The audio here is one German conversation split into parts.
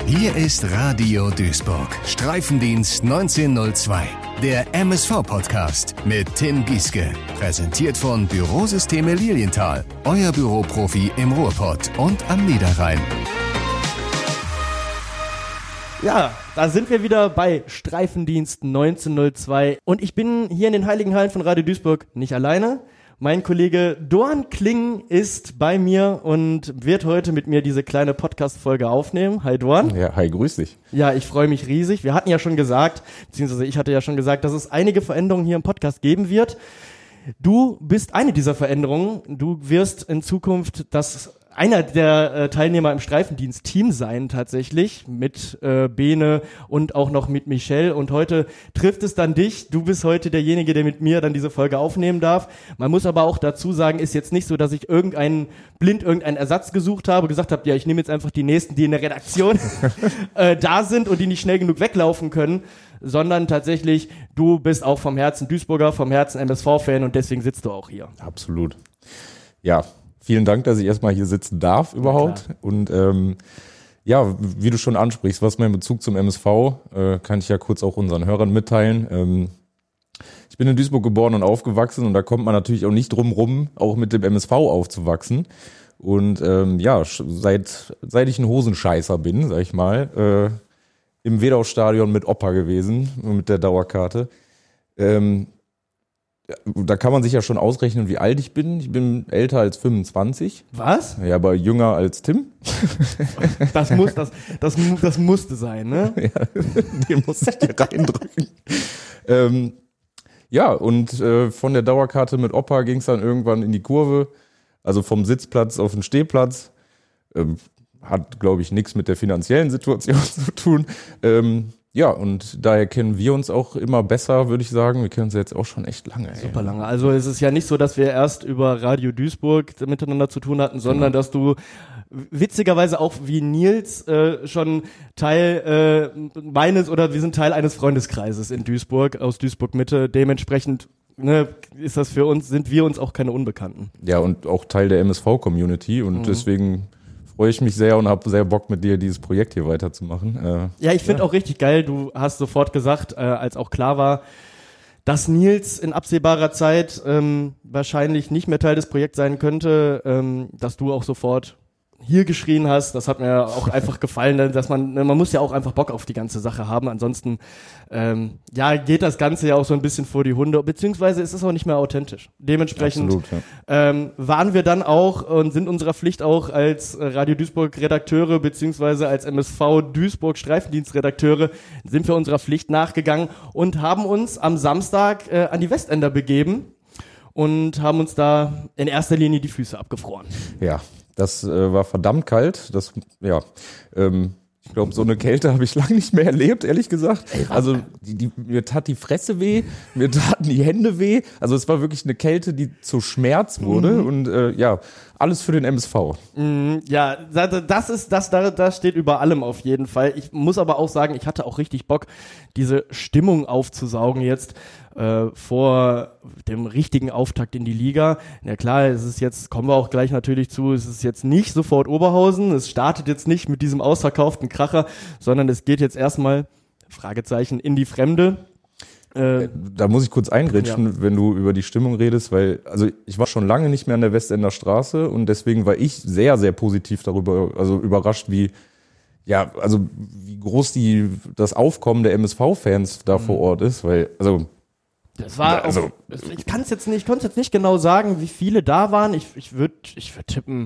Hier ist Radio Duisburg, Streifendienst 1902, der MSV-Podcast mit Tim Gieske. Präsentiert von Bürosysteme Lilienthal, euer Büroprofi im Ruhrpott und am Niederrhein. Ja, da sind wir wieder bei Streifendienst 1902 und ich bin hier in den Heiligen Hallen von Radio Duisburg nicht alleine. Mein Kollege Dorn Kling ist bei mir und wird heute mit mir diese kleine Podcast-Folge aufnehmen. Hi Dorn. Ja, hi, grüß dich. Ja, ich freue mich riesig. Wir hatten ja schon gesagt, beziehungsweise ich hatte ja schon gesagt, dass es einige Veränderungen hier im Podcast geben wird. Du bist eine dieser Veränderungen. Du wirst in Zukunft einer der Teilnehmer im Streifendienst-Team sein tatsächlich, mit Bene und auch noch mit Michelle. Und heute trifft es dann dich. Du bist heute derjenige, der mit mir dann diese Folge aufnehmen darf. Man muss aber auch dazu sagen, ist jetzt nicht so, dass ich irgendeinen Ersatz gesucht habe, gesagt habe, ja, ich nehme jetzt einfach die Nächsten, die in der Redaktion da sind und die nicht schnell genug weglaufen können, sondern tatsächlich, du bist auch vom Herzen Duisburger, vom Herzen MSV-Fan und deswegen sitzt du auch hier. Absolut. Ja, vielen Dank, dass ich erstmal hier sitzen darf überhaupt. Ja, und ja, wie du schon ansprichst, was mein Bezug zum MSV, kann ich ja kurz auch unseren Hörern mitteilen. Ich bin in Duisburg geboren und aufgewachsen und da kommt man natürlich auch nicht drum rum, auch mit dem MSV aufzuwachsen. Und ja, seit ich ein Hosenscheißer bin, sag ich mal, im Wedau-Stadion mit Opa gewesen, mit der Dauerkarte. Da kann man sich ja schon ausrechnen, wie alt ich bin. Ich bin älter als 25. Was? Ja, aber jünger als Tim. Das musste sein, ne? Ja, den musste ich dir reindrücken. Ja, und von der Dauerkarte mit Opa ging es dann irgendwann in die Kurve. Also vom Sitzplatz auf den Stehplatz. Hat, glaube ich, nichts mit der finanziellen Situation zu tun. Ja, und daher kennen wir uns auch immer besser, würde ich sagen. Wir kennen uns jetzt auch schon echt lange. Super lange. Also es ist ja nicht so, dass wir erst über Radio Duisburg miteinander zu tun hatten, sondern dass du witzigerweise auch wie Nils schon Teil wir sind Teil eines Freundeskreises in Duisburg, aus Duisburg Mitte. Dementsprechend sind wir uns auch keine Unbekannten. Ja, und auch Teil der MSV-Community und deswegen freue ich mich sehr und habe sehr Bock, mit dir dieses Projekt hier weiterzumachen. Ja, ich finde auch richtig geil, du hast sofort gesagt, als auch klar war, dass Nils in absehbarer Zeit wahrscheinlich nicht mehr Teil des Projekts sein könnte, dass du auch sofort hier geschrien hast. Das hat mir auch einfach gefallen, dass man muss ja auch einfach Bock auf die ganze Sache haben. Ansonsten geht das Ganze ja auch so ein bisschen vor die Hunde, beziehungsweise ist es auch nicht mehr authentisch. Dementsprechend absolut, ja. Waren wir dann auch und sind unserer Pflicht auch als Radio Duisburg Redakteure beziehungsweise als MSV Duisburg Streifendienstredakteure sind wir unserer Pflicht nachgegangen und haben uns am Samstag an die Westender begeben und haben uns da in erster Linie die Füße abgefroren. Ja. Das war verdammt kalt. Ich glaube, so eine Kälte habe ich lange nicht mehr erlebt, ehrlich gesagt. Also mir tat die Fresse weh, mir taten die Hände weh. Also es war wirklich eine Kälte, die zu Schmerz wurde. Und ja, alles für den MSV. Ja, das steht über allem auf jeden Fall. Ich muss aber auch sagen, ich hatte auch richtig Bock, diese Stimmung aufzusaugen jetzt vor dem richtigen Auftakt in die Liga. Ja klar, es ist jetzt, kommen wir auch gleich natürlich zu, es ist jetzt nicht sofort Oberhausen, es startet jetzt nicht mit diesem ausverkauften Kracher, sondern es geht jetzt erstmal, Fragezeichen, in die Fremde. Da muss ich kurz eingrätschen, wenn du über die Stimmung redest, weil also ich war schon lange nicht mehr an der Westender Straße und deswegen war ich sehr, sehr positiv darüber, also überrascht, wie groß das Aufkommen der MSV-Fans da vor Ort ist, weil das war ich konnte jetzt nicht genau sagen, wie viele da waren. Ich würde tippen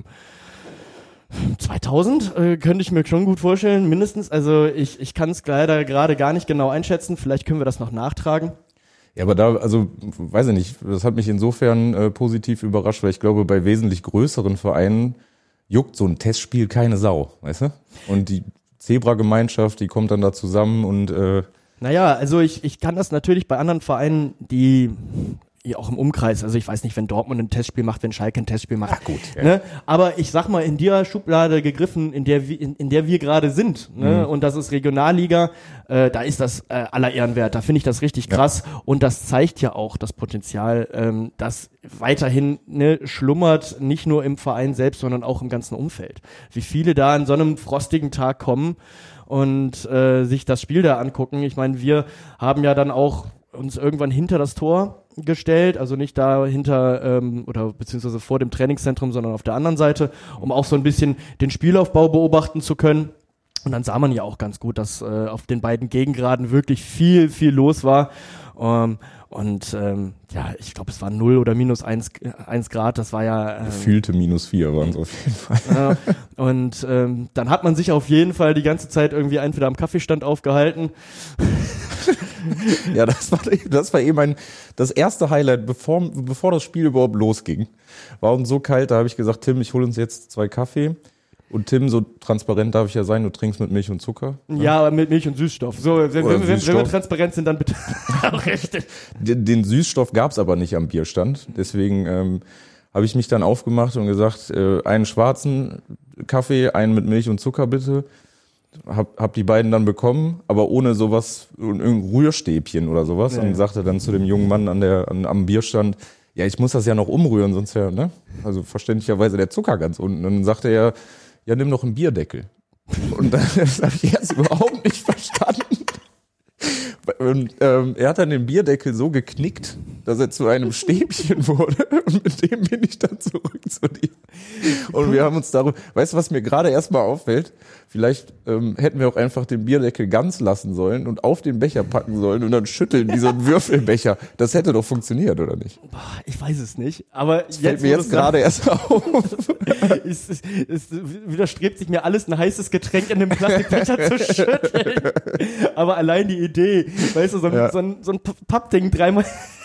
2000 könnte ich mir schon gut vorstellen, mindestens. Also ich kann es leider gerade gar nicht genau einschätzen. Vielleicht können wir das noch nachtragen. Ja, aber weiß ich nicht, das hat mich insofern positiv überrascht, weil ich glaube, bei wesentlich größeren Vereinen juckt so ein Testspiel keine Sau, weißt du? Und die Zebra-Gemeinschaft, die kommt dann da zusammen und Naja, also ich kann das natürlich bei anderen Vereinen, die auch im Umkreis. Also ich weiß nicht, wenn Dortmund ein Testspiel macht, wenn Schalke ein Testspiel macht. Ach gut. Ja. Ne? Aber ich sag mal, in der Schublade gegriffen, in der wir gerade sind, ne? Und das ist Regionalliga, da ist das aller Ehren wert. Da finde ich das richtig krass. Und das zeigt ja auch das Potenzial, das weiterhin schlummert, nicht nur im Verein selbst, sondern auch im ganzen Umfeld. Wie viele da an so einem frostigen Tag kommen und sich das Spiel da angucken. Ich meine, wir haben ja dann auch uns irgendwann hinter das Tor gestellt, also nicht da hinter oder beziehungsweise vor dem Trainingszentrum, sondern auf der anderen Seite, um auch so ein bisschen den Spielaufbau beobachten zu können. Und dann sah man ja auch ganz gut, dass auf den beiden Gegengraden wirklich viel los war. Ich glaube, es war 0 oder minus 1 Grad, das war ja... Gefühlte -4 waren es auf jeden Fall. Dann hat man sich auf jeden Fall die ganze Zeit irgendwie entweder am Kaffeestand aufgehalten. Ja, das war eben das erste Highlight, bevor das Spiel überhaupt losging. War uns so kalt, da habe ich gesagt, Tim, ich hole uns jetzt 2 Kaffee. Und Tim, so transparent darf ich ja sein, du trinkst mit Milch und Zucker. Ne? Ja, mit Milch und Süßstoff. So, wenn wir transparent sind, dann bitte auch recht. Den Süßstoff gab's aber nicht am Bierstand. Deswegen habe ich mich dann aufgemacht und gesagt, einen schwarzen Kaffee, einen mit Milch und Zucker bitte. Hab die beiden dann bekommen, aber ohne sowas, irgendein Rührstäbchen oder sowas. Und sagte dann zu dem jungen Mann am Bierstand, ja, ich muss das ja noch umrühren, sonst ja, ne? Also verständlicherweise der Zucker ganz unten. Und dann sagte er, ja, nimm doch einen Bierdeckel. Und das habe ich erst überhaupt nicht verstanden. Und er hat dann den Bierdeckel so geknickt, dass er zu einem Stäbchen wurde. Und mit dem bin ich dann zurück zu dir. Und wir haben uns darüber, weißt du, was mir gerade erstmal auffällt? Vielleicht hätten wir auch einfach den Bierdeckel ganz lassen sollen und auf den Becher packen sollen und dann schütteln wie so ein Würfelbecher. Das hätte doch funktioniert, oder nicht? Boah, ich weiß es nicht. Aber das fällt mir jetzt gerade erst auf. Es widerstrebt sich mir alles, ein heißes Getränk in den Plastikbecher zu schütteln. Aber allein die Idee, weißt du, so ein Pappding dreimal.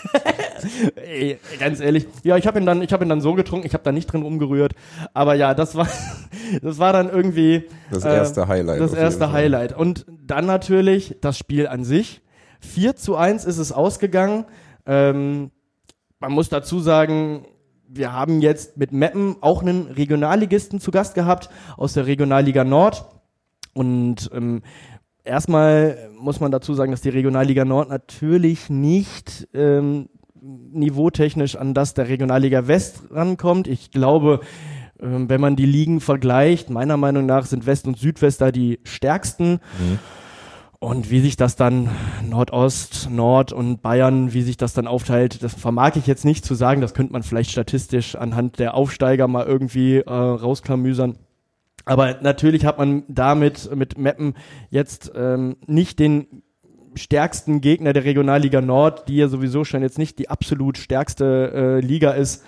Ey, ganz ehrlich. Ja, ich hab ihn dann so getrunken, ich habe da nicht drin rumgerührt. Aber ja, das war dann irgendwie das erste Highlight. Das erste Highlight. Und dann natürlich das Spiel an sich. 4:1 ist es ausgegangen. Man muss dazu sagen, wir haben jetzt mit Meppen auch einen Regionalligisten zu Gast gehabt aus der Regionalliga Nord. Und erstmal muss man dazu sagen, dass die Regionalliga Nord natürlich nicht niveautechnisch an das der Regionalliga West rankommt. Ich glaube, wenn man die Ligen vergleicht, meiner Meinung nach sind West und Südwest da die stärksten. Mhm. Und wie sich das dann Nordost, Nord und Bayern, wie sich das dann aufteilt, das vermag ich jetzt nicht zu sagen. Das könnte man vielleicht statistisch anhand der Aufsteiger mal irgendwie rausklamüsern. Aber natürlich hat man damit mit Meppen jetzt nicht den stärksten Gegner der Regionalliga Nord, die ja sowieso schon jetzt nicht die absolut stärkste Liga ist.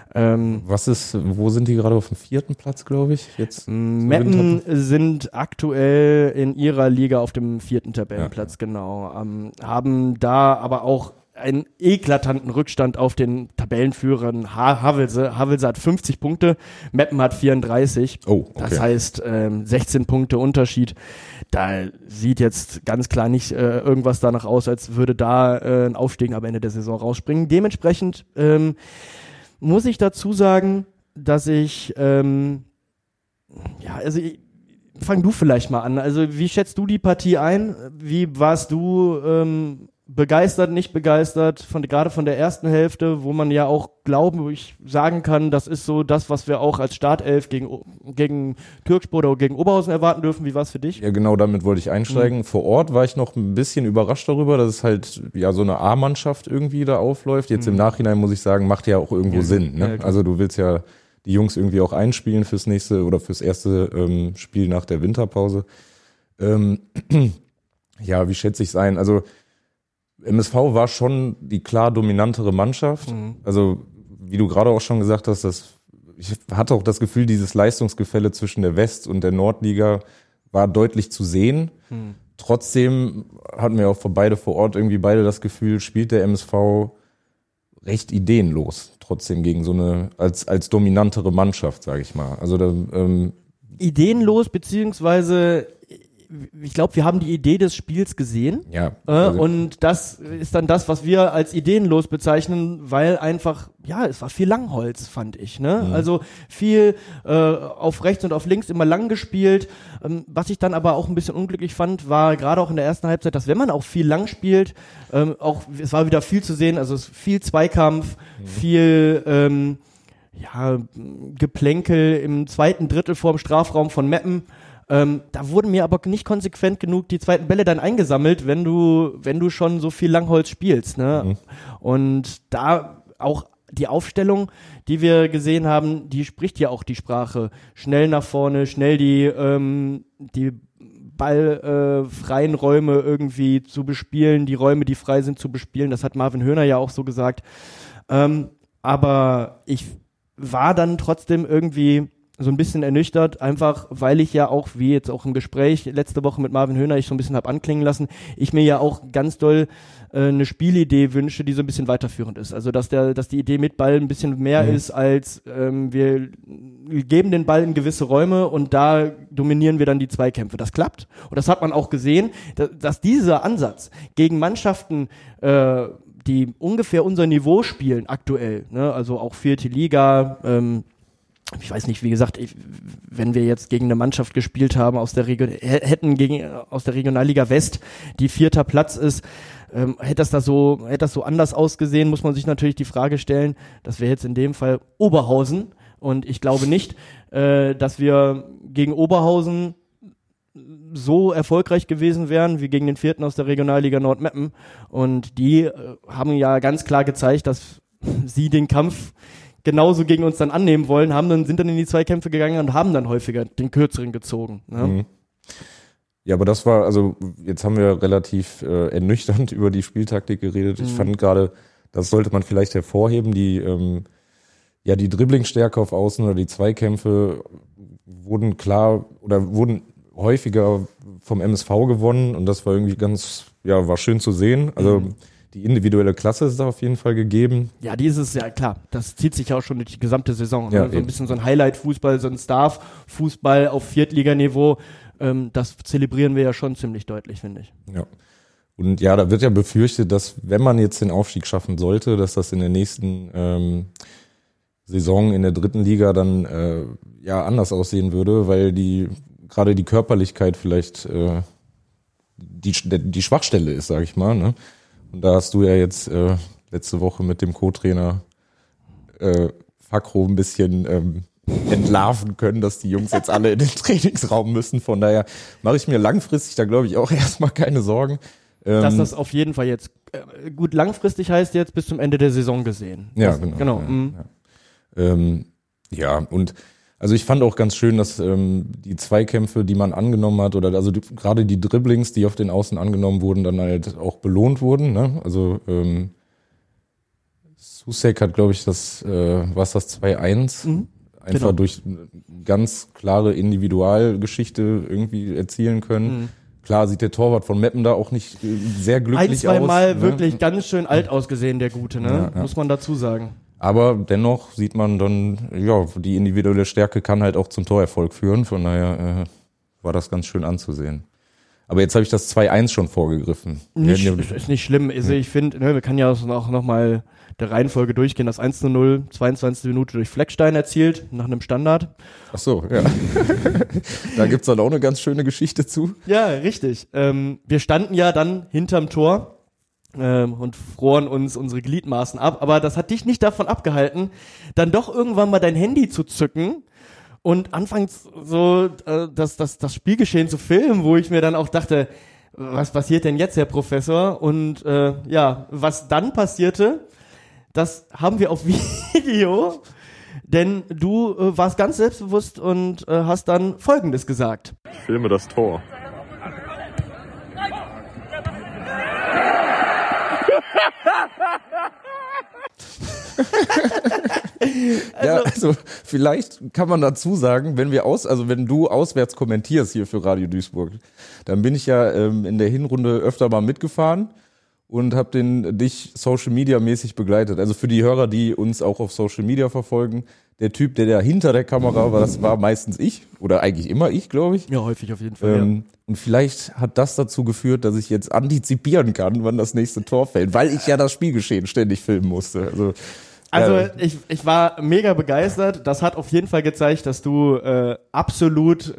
Wo sind die gerade auf dem 4. Platz, glaube ich? Jetzt Meppen sind aktuell in ihrer Liga auf dem 4. Tabellenplatz, genau. Haben da aber auch einen eklatanten Rückstand auf den Tabellenführer Havelse. Havelse hat 50 Punkte, Meppen hat 34. Oh, okay. Das heißt 16 Punkte Unterschied. Da sieht jetzt ganz klar nicht irgendwas danach aus, als würde da ein Aufstieg am Ende der Saison rausspringen. Dementsprechend muss ich dazu sagen, dass fang du vielleicht mal an. Also wie schätzt du die Partie ein? Wie warst du begeistert, nicht begeistert, gerade von der ersten Hälfte, wo man ja auch sagen kann, das ist so das, was wir auch als Startelf gegen Türkspor oder gegen Oberhausen erwarten dürfen. Wie war es für dich? Ja, genau, damit wollte ich einsteigen. Vor Ort war ich noch ein bisschen überrascht darüber, dass es halt ja so eine A-Mannschaft irgendwie da aufläuft. Jetzt im Nachhinein muss ich sagen, macht ja auch irgendwo Sinn. Ne? Ja, also du willst ja die Jungs irgendwie auch einspielen fürs nächste oder fürs erste Spiel nach der Winterpause. Ja, wie schätze ich es ein? Also MSV war schon die klar dominantere Mannschaft. Also wie du gerade auch schon gesagt hast, ich hatte auch das Gefühl, dieses Leistungsgefälle zwischen der West- und der Nordliga war deutlich zu sehen. Trotzdem hatten wir auch beide vor Ort irgendwie das Gefühl, spielt der MSV recht ideenlos. Trotzdem gegen so eine als dominantere Mannschaft, sage ich mal. Also ideenlos beziehungsweise ich glaube, wir haben die Idee des Spiels gesehen. Ja. Und das ist dann das, was wir als ideenlos bezeichnen, weil einfach, ja, es war viel Langholz, fand ich. Ne? Also viel auf rechts und auf links immer lang gespielt. Was ich dann aber auch ein bisschen unglücklich fand, war gerade auch in der ersten Halbzeit, dass wenn man auch viel lang spielt, es war wieder viel zu sehen, also viel Zweikampf, viel Geplänkel im zweiten Drittel vorm Strafraum von Meppen. Da wurden mir aber nicht konsequent genug die zweiten Bälle dann eingesammelt, wenn du schon so viel Langholz spielst. Ne? Und da auch die Aufstellung, die wir gesehen haben, die spricht ja auch die Sprache. Schnell nach vorne, schnell die ballfreien Räume irgendwie zu bespielen, die Räume, die frei sind, zu bespielen. Das hat Marvin Höhner ja auch so gesagt. Aber ich war dann trotzdem irgendwie so ein bisschen ernüchtert, einfach weil ich ja auch, wie jetzt auch im Gespräch letzte Woche mit Marvin Höhner, ich so ein bisschen habe anklingen lassen, ich mir ja auch ganz doll eine Spielidee wünsche, die so ein bisschen weiterführend ist. Also dass die Idee mit Ball ein bisschen mehr ist als wir geben den Ball in gewisse Räume und da dominieren wir dann die Zweikämpfe. Das klappt und das hat man auch gesehen, dass dieser Ansatz gegen Mannschaften die ungefähr unser Niveau spielen aktuell, ne? Also auch vierte Liga, ich weiß nicht, wie gesagt, wenn wir jetzt gegen eine Mannschaft gespielt haben aus der Regionalliga West, die 4. Platz ist, hätte das so anders ausgesehen, muss man sich natürlich die Frage stellen, das wäre jetzt in dem Fall Oberhausen und ich glaube nicht, dass wir gegen Oberhausen so erfolgreich gewesen wären wie gegen den 4. aus der Regionalliga Nordmeppen und die haben ja ganz klar gezeigt, dass sie den Kampf genauso gegen uns dann annehmen wollen, sind dann in die Zweikämpfe gegangen und haben dann häufiger den Kürzeren gezogen. Ne? Ja, aber das war, also jetzt haben wir relativ ernüchternd über die Spieltaktik geredet. Ich fand gerade, das sollte man vielleicht hervorheben, die Dribblingstärke auf Außen oder die Zweikämpfe wurden häufiger vom MSV gewonnen und das war irgendwie war schön zu sehen. Also die individuelle Klasse ist da auf jeden Fall gegeben. Ja, klar. Das zieht sich ja auch schon durch die gesamte Saison. Ja, ne? So ein bisschen so ein Highlight-Fußball, so ein Staff-Fußball auf Viertliganiveau. Das zelebrieren wir ja schon ziemlich deutlich, finde ich. Ja. Und ja, da wird ja befürchtet, dass wenn man jetzt den Aufstieg schaffen sollte, dass das in der nächsten Saison in der 3. Liga dann anders aussehen würde, weil gerade die Körperlichkeit vielleicht die Schwachstelle ist, sage ich mal, ne? Und da hast du ja jetzt letzte Woche mit dem Co-Trainer Fakro ein bisschen entlarven können, dass die Jungs jetzt alle in den Trainingsraum müssen. Von daher mache ich mir langfristig da, glaube ich, auch erstmal keine Sorgen. Dass das auf jeden Fall jetzt gut langfristig heißt jetzt bis zum Ende der Saison gesehen. Ja, genau. Und also ich fand auch ganz schön, dass die Zweikämpfe, die man angenommen hat, oder also gerade die Dribblings, die auf den Außen angenommen wurden, dann halt auch belohnt wurden. Ne? Also Susek hat, glaube ich, das 2-1 einfach durch ganz klare Individualgeschichte irgendwie erzielen können. Klar sieht der Torwart von Meppen da auch nicht sehr glücklich aus. 2 Mal wirklich ganz schön alt ausgesehen, der Gute, ne? Ja. Muss man dazu sagen. Aber dennoch sieht man dann, die individuelle Stärke kann halt auch zum Torerfolg führen. Von daher war das ganz schön anzusehen. Aber jetzt habe ich das 2-1 schon vorgegriffen. Ist nicht schlimm. Also ich finde, wir können ja auch noch mal der Reihenfolge durchgehen. Das 1:0, 22. Minute durch Fleckstein erzielt, nach einem Standard. Ach so, ja. Da gibt's dann auch eine ganz schöne Geschichte zu. Ja, richtig. Wir standen ja dann hinterm Tor und froren uns unsere Gliedmaßen ab. Aber das hat dich nicht davon abgehalten, dann doch irgendwann mal dein Handy zu zücken und anfangs so das Spielgeschehen zu filmen, wo ich mir dann auch dachte, was passiert denn jetzt, Herr Professor? Und was dann passierte, das haben wir auf Video, denn du warst ganz selbstbewusst und hast dann Folgendes gesagt. Ich filme das Tor. Also vielleicht kann man dazu sagen, wenn du auswärts kommentierst hier für Radio Duisburg, dann bin ich ja in der Hinrunde öfter mal mitgefahren und habe dich Social Media mäßig begleitet. Also für die Hörer, die uns auch auf Social Media verfolgen, der Typ, der hinter der Kamera war, das war meistens ich oder eigentlich immer ich, glaube ich. Ja, häufig auf jeden Fall. Ja. Und vielleicht hat das dazu geführt, dass ich jetzt antizipieren kann, wann das nächste Tor fällt, weil ich ja das Spielgeschehen ständig filmen musste. Also ich war mega begeistert. Das hat auf jeden Fall gezeigt, dass du absolut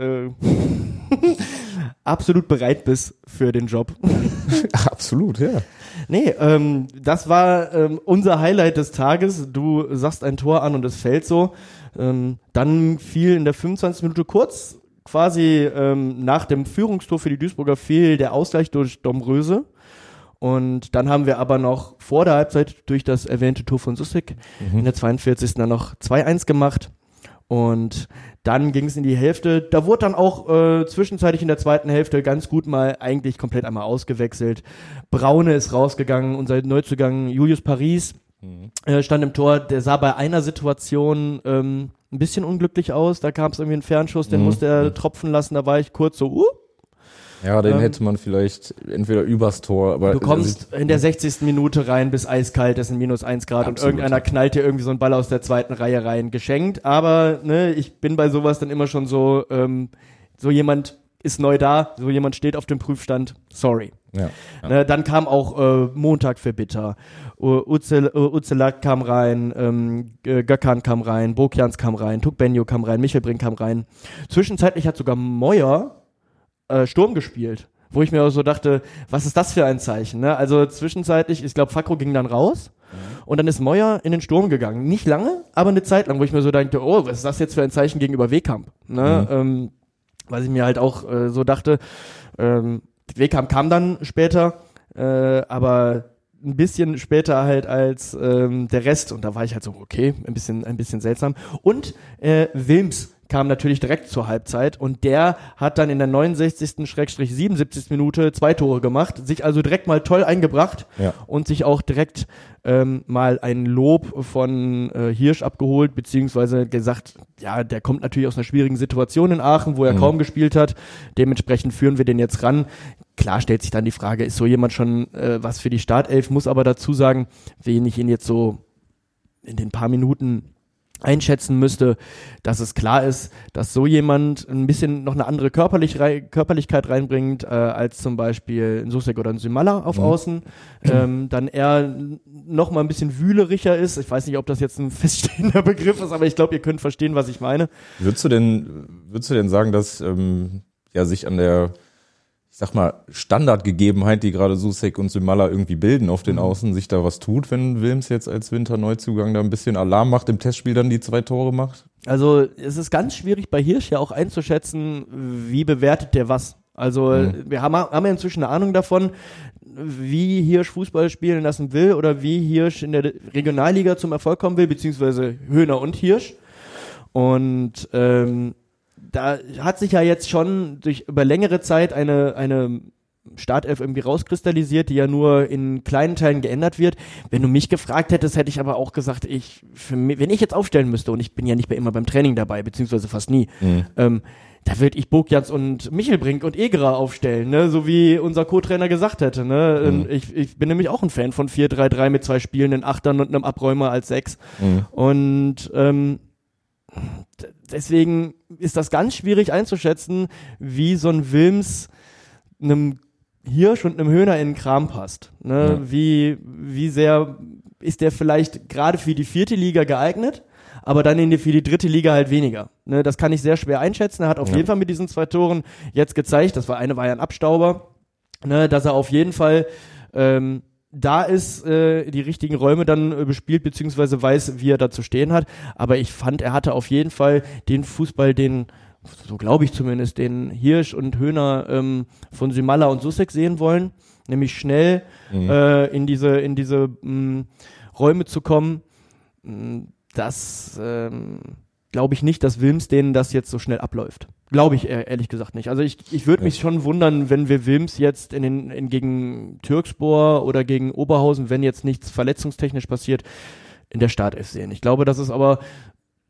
bereit bist für den Job. Absolut, ja. Nee, das war unser Highlight des Tages. Du sagst ein Tor an und es fällt so. Dann fiel in der 25. Minute kurz quasi nach dem Führungstor für die Duisburger fiel der Ausgleich durch Domröse. Und dann haben wir aber noch vor der Halbzeit durch das erwähnte Tor von Sussek in der 42. dann noch 2-1 gemacht. Und dann ging es in die Hälfte. Da wurde dann auch zwischenzeitlich in der zweiten Hälfte ganz gut mal eigentlich komplett einmal ausgewechselt. Braune ist rausgegangen, unser Neuzugang Julius Paris stand im Tor. Der sah bei einer Situation ein bisschen unglücklich aus. Da kam es irgendwie ein Fernschuss, den musste er tropfen lassen. Da war ich kurz so, Ja, den hätte man vielleicht entweder übers Tor, aber... Du kommst in der 60. Minute rein, bis eiskalt, es sind -1 Grad und irgendeiner knallt dir irgendwie so einen Ball aus der zweiten Reihe rein. Geschenkt, aber ich bin bei sowas dann immer schon so, so jemand ist neu da, so jemand steht auf dem Prüfstand, sorry. Ja. Dann kam auch Montag für Bitter, Uzelat kam rein, Gökhan kam rein, Bokjans kam rein, Tukbenjo kam rein, Michel Brink kam rein. Zwischenzeitlich hat sogar Meuer Sturm gespielt, wo ich mir auch so dachte, was ist das für ein Zeichen, ne? Also zwischenzeitlich, ich glaube, Fakro ging dann raus und dann ist Meuer in den Sturm gegangen. Nicht lange, aber eine Zeit lang, wo ich mir so dachte, oh, was ist das jetzt für ein Zeichen gegenüber Wehkamp, ne? Was ich mir halt auch so dachte, Wehkamp kam dann später, aber ein bisschen später halt als der Rest und da war ich halt so, okay, ein bisschen seltsam. Und Wilms kam natürlich direkt zur Halbzeit und der hat dann in der 69/77. Minute 2 Tore gemacht, sich also direkt mal toll eingebracht und sich auch direkt mal ein Lob von Hirsch abgeholt, beziehungsweise gesagt, ja, der kommt natürlich aus einer schwierigen Situation in Aachen, wo er kaum gespielt hat, dementsprechend führen wir den jetzt ran. Klar stellt sich dann die Frage, ist so jemand schon was für die Startelf, muss aber dazu sagen, wenn ich ihn jetzt so in den paar Minuten einschätzen müsste, dass es klar ist, dass so jemand ein bisschen noch eine andere Körperlichkeit reinbringt, als zum Beispiel ein Sussek oder ein Symala auf Außen, dann er noch mal ein bisschen wühlericher ist. Ich weiß nicht, ob das jetzt ein feststehender Begriff ist, aber ich glaube, ihr könnt verstehen, was ich meine. Würdest du denn sagen, dass sich an der, ich sag mal, Standardgegebenheit, die gerade Sussek und Symala irgendwie bilden auf den Außen, sich da was tut, wenn Wilms jetzt als Winterneuzugang da ein bisschen Alarm macht, im Testspiel dann die 2 Tore macht? Also es ist ganz schwierig bei Hirsch ja auch einzuschätzen, wie bewertet der was. Also wir haben ja inzwischen eine Ahnung davon, wie Hirsch Fußball spielen lassen will oder wie Hirsch in der Regionalliga zum Erfolg kommen will, beziehungsweise Höhner und Hirsch. Und da hat sich ja jetzt schon über längere Zeit eine Startelf irgendwie rauskristallisiert, die ja nur in kleinen Teilen geändert wird. Wenn du mich gefragt hättest, hätte ich aber auch gesagt, wenn ich jetzt aufstellen müsste, und ich bin ja nicht immer beim Training dabei, beziehungsweise fast nie, da würde ich Bokjans und Michel Brink und Egerer aufstellen, ne? So wie unser Co-Trainer gesagt hätte. Ne? Ich bin nämlich auch ein Fan von 4-3-3 mit 2 spielenden Achtern und einem Abräumer als 6. Und deswegen ist das ganz schwierig einzuschätzen, wie so ein Wilms einem Hirsch und einem Höhner in den Kram passt. Ne? Ja. Wie sehr ist der vielleicht gerade für die 4. Liga geeignet, aber dann für die 3. Liga halt weniger. Ne? Das kann ich sehr schwer einschätzen. Er hat auf jeden Fall mit diesen 2 Toren jetzt gezeigt, eine war ja ein Abstauber, ne? Dass er auf jeden Fall da ist, die richtigen Räume dann bespielt, beziehungsweise weiß, wie er da zu stehen hat. Aber ich fand, er hatte auf jeden Fall den Fußball, so glaube ich zumindest, den Hirsch und Höhner von Symala und Sussek sehen wollen. Nämlich schnell in diese Räume zu kommen. Das glaube ich nicht, dass Wilms denen das jetzt so schnell abläuft. Glaube ich ehrlich gesagt nicht. Also ich würde mich schon wundern, wenn wir Wilms jetzt gegen Türkspor oder gegen Oberhausen, wenn jetzt nichts verletzungstechnisch passiert, in der Startelf sehen. Ich glaube, das ist aber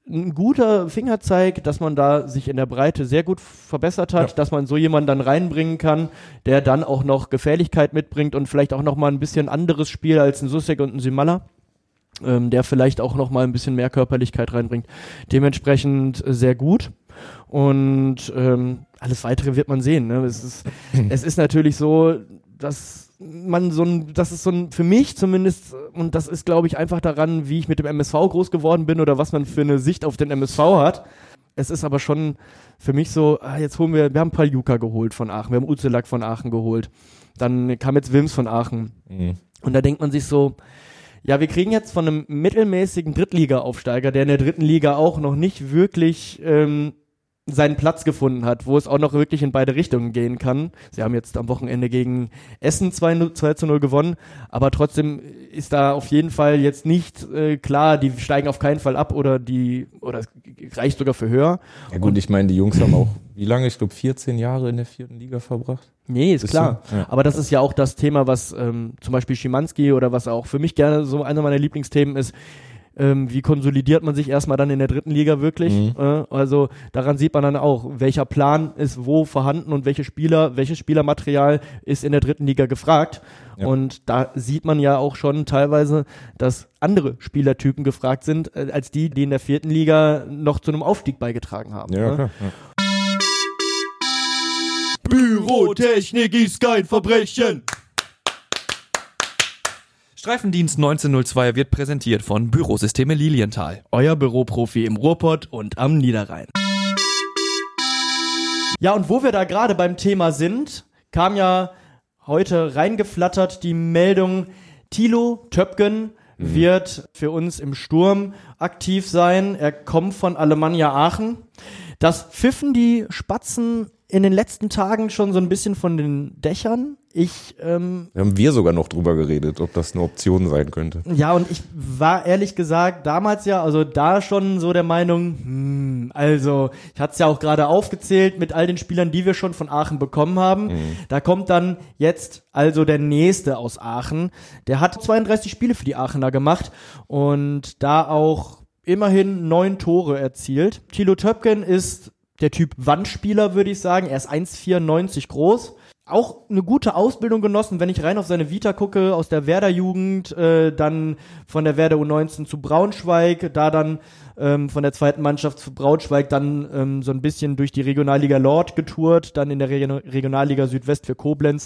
ein guter Fingerzeig, dass man da sich in der Breite sehr gut verbessert hat, dass man so jemanden dann reinbringen kann, der dann auch noch Gefährlichkeit mitbringt und vielleicht auch noch mal ein bisschen anderes Spiel als ein Sussek und ein Symala, der vielleicht auch noch mal ein bisschen mehr Körperlichkeit reinbringt. Dementsprechend sehr gut. Und alles Weitere wird man sehen. Ne? Es ist natürlich so, dass das ist für mich zumindest, und das ist, glaube ich, einfach daran, wie ich mit dem MSV groß geworden bin oder was man für eine Sicht auf den MSV hat. Es ist aber schon für mich so, jetzt wir haben Paljuka geholt von Aachen, wir haben Uzelak von Aachen geholt, dann kam jetzt Wilms von Aachen. Und da denkt man sich so, ja, wir kriegen jetzt von einem mittelmäßigen Drittliga-Aufsteiger, der in der dritten Liga auch noch nicht wirklich seinen Platz gefunden hat, wo es auch noch wirklich in beide Richtungen gehen kann. Sie haben jetzt am Wochenende gegen Essen 2-0 gewonnen, aber trotzdem ist da auf jeden Fall jetzt nicht klar, die steigen auf keinen Fall ab oder es reicht sogar für höher. Ja gut, ich meine, die Jungs haben auch, wie lange? Ich glaube 14 Jahre in der 4. Liga verbracht. Nee, ist klar. So, ja. Aber das ist ja auch das Thema, was zum Beispiel Schimanski oder was auch für mich gerne so einer meiner Lieblingsthemen ist, wie konsolidiert man sich erstmal dann in der dritten Liga wirklich? Also daran sieht man dann auch, welcher Plan ist wo vorhanden und welches Spielermaterial ist in der dritten Liga gefragt. Ja. Und da sieht man ja auch schon teilweise, dass andere Spielertypen gefragt sind, als die in der 4. Liga noch zu einem Aufstieg beigetragen haben. Ja, klar. Ja. Bürotechnik ist kein Verbrechen. Streifendienst 1902 wird präsentiert von Bürosysteme Lilienthal. Euer Büroprofi im Ruhrpott und am Niederrhein. Ja, und wo wir da gerade beim Thema sind, kam ja heute reingeflattert die Meldung, Thilo Töpken wird für uns im Sturm aktiv sein. Er kommt von Alemannia Aachen. Das pfiffen die Spatzen in den letzten Tagen schon so ein bisschen von den Dächern. Da haben wir sogar noch drüber geredet, ob das eine Option sein könnte. Ja, und ich war ehrlich gesagt damals da schon so der Meinung, ich hatte es ja auch gerade aufgezählt mit all den Spielern, die wir schon von Aachen bekommen haben. Da kommt dann jetzt also der Nächste aus Aachen. Der hat 32 Spiele für die Aachener gemacht und da auch immerhin 9 Tore erzielt. Thilo Töpken ist der Typ Wandspieler, würde ich sagen. Er ist 1,94 groß. Auch eine gute Ausbildung genossen, wenn ich rein auf seine Vita gucke, aus der Werder-Jugend, dann von der Werder U19 zu Braunschweig, da dann von der zweiten Mannschaft zu Braunschweig, dann so ein bisschen durch die Regionalliga Nord getourt, dann in der Regionalliga Südwest für Koblenz.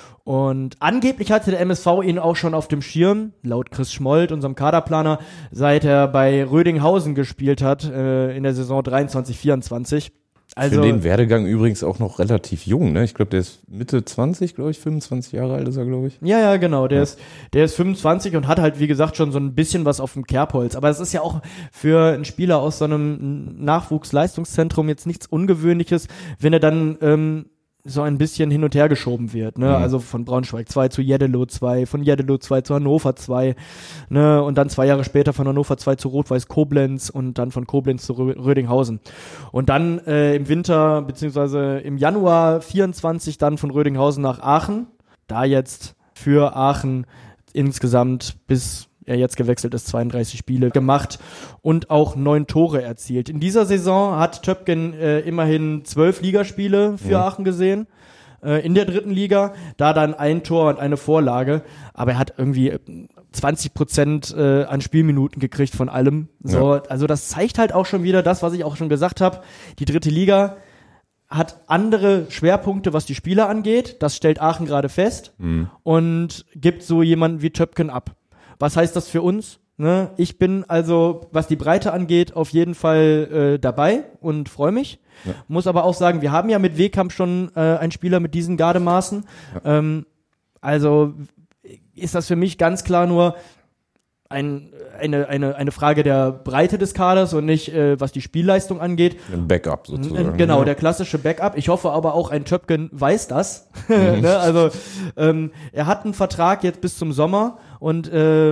Und angeblich hatte der MSV ihn auch schon auf dem Schirm, laut Chris Schmold, unserem Kaderplaner, seit er bei Rödinghausen gespielt hat, in der Saison 23/24. Also, für den Werdegang übrigens auch noch relativ jung, ne? Ich glaube, der ist Mitte 20, glaube ich, 25 Jahre alt ist er, glaube ich. Ja, genau, der ist 25 und hat halt, wie gesagt, schon so ein bisschen was auf dem Kerbholz. Aber es ist ja auch für einen Spieler aus so einem Nachwuchsleistungszentrum jetzt nichts Ungewöhnliches, wenn er dann so ein bisschen hin und her geschoben wird, ne? Also von Braunschweig 2 zu Jeddelo 2, von Jeddelo 2 zu Hannover 2, ne? Und dann 2 Jahre später von Hannover 2 zu Rot-Weiß Koblenz und dann von Koblenz zu Rödinghausen. Und dann im Winter, beziehungsweise im Januar 24 dann von Rödinghausen nach Aachen. Da jetzt für Aachen insgesamt bis er jetzt gewechselt ist, 32 Spiele gemacht und auch 9 Tore erzielt. In dieser Saison hat Töpken immerhin 12 Ligaspiele für Aachen gesehen, in der dritten Liga, da dann 1 Tor und eine Vorlage, aber er hat irgendwie 20% an Spielminuten gekriegt von allem. So, also das zeigt halt auch schon wieder das, was ich auch schon gesagt habe, die dritte Liga hat andere Schwerpunkte, was die Spieler angeht, das stellt Aachen gerade fest und gibt so jemanden wie Töpken ab. Was heißt das für uns? Ne? Ich bin also, was die Breite angeht, auf jeden Fall dabei und freue mich. Ja. Muss aber auch sagen, wir haben ja mit Wehkamp schon einen Spieler mit diesen Gardemaßen. Ja. Also ist das für mich ganz klar nur eine Frage der Breite des Kaders und nicht, was die Spielleistung angeht. Ein Backup sozusagen. Genau, der klassische Backup. Ich hoffe aber auch, ein Töpken weiß das. Ne? Also er hat einen Vertrag jetzt bis zum Sommer und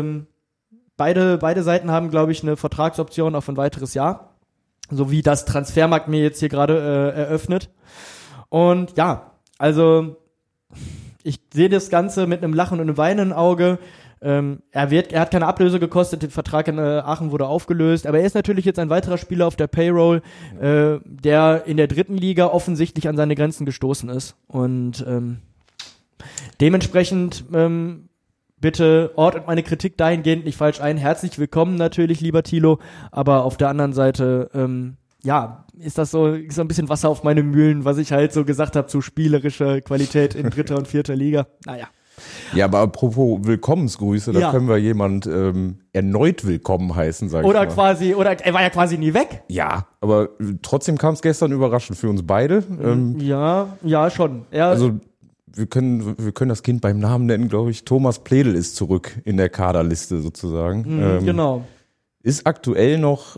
beide Seiten haben, glaube ich, eine Vertragsoption auf ein weiteres Jahr. So wie das Transfermarkt mir jetzt hier gerade eröffnet. Und ja, also ich sehe das Ganze mit einem Lachen und einem weinenden Auge. Er hat keine Ablöse gekostet, der Vertrag in Aachen wurde aufgelöst, aber er ist natürlich jetzt ein weiterer Spieler auf der Payroll, der in der 3. Liga offensichtlich an seine Grenzen gestoßen ist. Und dementsprechend bitte ordnet meine Kritik dahingehend nicht falsch ein. Herzlich willkommen natürlich, lieber Thilo, aber auf der anderen Seite, ist das so ein bisschen Wasser auf meine Mühlen, was ich halt so gesagt habe zu spielerischer Qualität in 3. und 4. Liga. Naja. Ja, aber apropos Willkommensgrüße, da können wir jemand erneut willkommen heißen, sag ich mal. Oder er war ja quasi nie weg. Ja, aber trotzdem kam es gestern überraschend für uns beide. Ja, schon. Also wir können das Kind beim Namen nennen, glaube ich. Thomas Pledl ist zurück in der Kaderliste sozusagen. Genau. Ist aktuell noch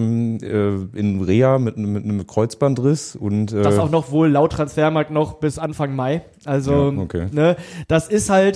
in Reha mit einem Kreuzbandriss und das auch noch wohl laut Transfermarkt noch bis Anfang Mai. Also das ist halt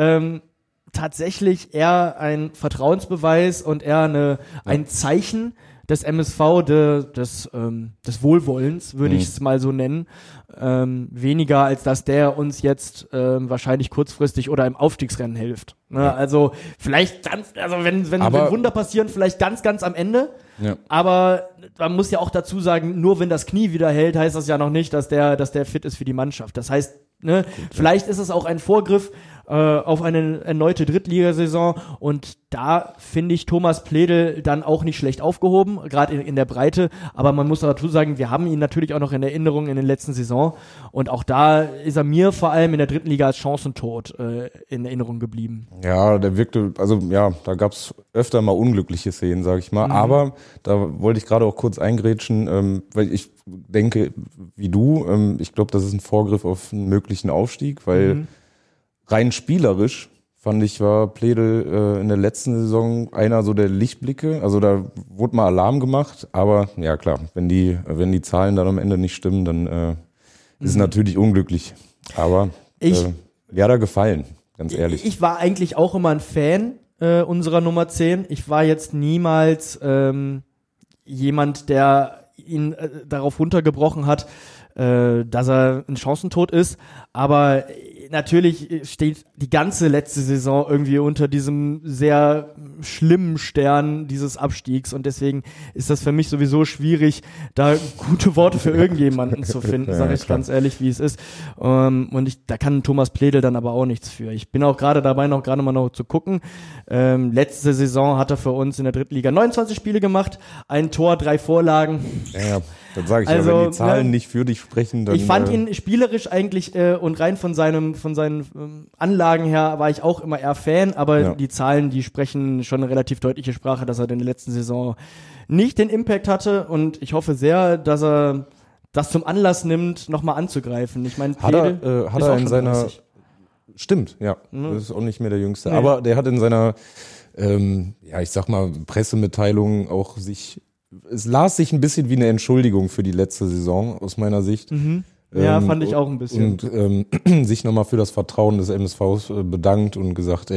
tatsächlich eher ein Vertrauensbeweis und eher ein Zeichen des MSV, des Wohlwollens, würde ich es mal so nennen. Weniger als dass der uns jetzt wahrscheinlich kurzfristig oder im Aufstiegsrennen hilft. Ne? Ja. Also vielleicht wenn Wunder passieren, vielleicht ganz, ganz am Ende. Ja. Aber man muss ja auch dazu sagen, nur wenn das Knie wieder hält, heißt das ja noch nicht, dass der fit ist für die Mannschaft. Das heißt, vielleicht ist es auch ein Vorgriff auf eine erneute Drittligasaison und da finde ich Thomas Pledl dann auch nicht schlecht aufgehoben, gerade in der Breite, aber man muss dazu sagen, wir haben ihn natürlich auch noch in Erinnerung in der letzten Saison und auch da ist er mir vor allem in der 3. Liga als Chancentod in Erinnerung geblieben. Ja, der wirkte, da gab es öfter mal unglückliche Szenen, sag ich mal, aber da wollte ich gerade auch kurz eingrätschen, weil ich denke, wie du, ich glaube, das ist ein Vorgriff auf einen möglichen Aufstieg, weil rein spielerisch, fand ich, war Pledl in der letzten Saison einer so der Lichtblicke. Also da wurde mal Alarm gemacht, aber ja klar, wenn die Zahlen dann am Ende nicht stimmen, dann ist es natürlich unglücklich. Aber mir hat er gefallen, ganz ehrlich. Ich war eigentlich auch immer ein Fan unserer Nummer 10. Ich war jetzt niemals jemand, der ihn darauf runtergebrochen hat, dass er ein Chancentod ist, aber natürlich steht die ganze letzte Saison irgendwie unter diesem sehr schlimmen Stern dieses Abstiegs und deswegen ist das für mich sowieso schwierig, da gute Worte für irgendjemanden zu finden, sage ich ganz ehrlich, wie es ist. Und da kann Thomas Pledl dann aber auch nichts für. Ich bin auch gerade dabei, gerade mal zu gucken. Letzte Saison hat er für uns in der 3. Liga 29 Spiele gemacht, ein Tor, 3 Vorlagen. Ja, dann sage ich wenn die Zahlen nicht für dich sprechen, dann... Ich fand ihn spielerisch eigentlich und rein von seinen Anlagen her war ich auch immer eher Fan, aber die Zahlen, die sprechen schon eine relativ deutliche Sprache, dass er in der letzten Saison nicht den Impact hatte und ich hoffe sehr, dass er das zum Anlass nimmt, nochmal anzugreifen. Ich meine, hat er in seiner 30. Stimmt, ja, das ist auch nicht mehr der Jüngste, aber der hat in seiner ich sag mal Pressemitteilung auch es las sich ein bisschen wie eine Entschuldigung für die letzte Saison aus meiner Sicht. Ja, fand ich auch ein bisschen. Und sich nochmal für das Vertrauen des MSVs bedankt und gesagt,